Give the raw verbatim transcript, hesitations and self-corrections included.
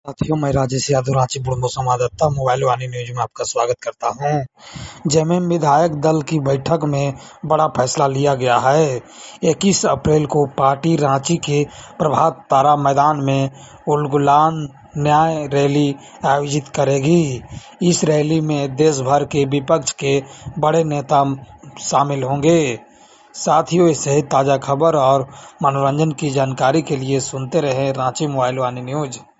साथियों, मैं राजेश यादव रांची बुढ़मू संवाददाता मोबाइल वाणी न्यूज में आपका स्वागत करता हूं। जेएमएम विधायक दल की बैठक में बड़ा फैसला लिया गया है। इक्कीस अप्रैल को पार्टी रांची के प्रभात तारा मैदान में उलगुलान न्याय रैली आयोजित करेगी। इस रैली में देश भर के विपक्ष के बड़े नेता शामिल होंगे। साथियों, ऐसे ही ताजा खबर और मनोरंजन की जानकारी के लिए सुनते रहें रांची मोबाइल वाणी न्यूज।